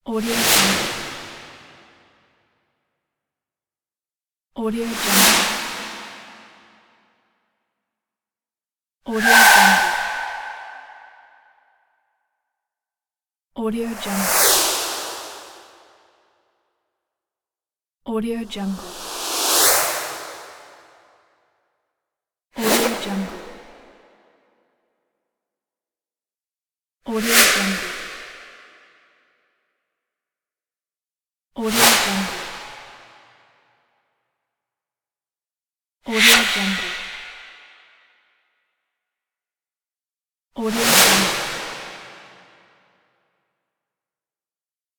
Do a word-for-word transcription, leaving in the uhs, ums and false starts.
Audio Jungle. Audio Jungle. Audio Jungle. Audio Jungle. Audio Jungle. Audio Jungle. Audio Jungle. Audio Jungle. Audio Jungle. Audio Jungle.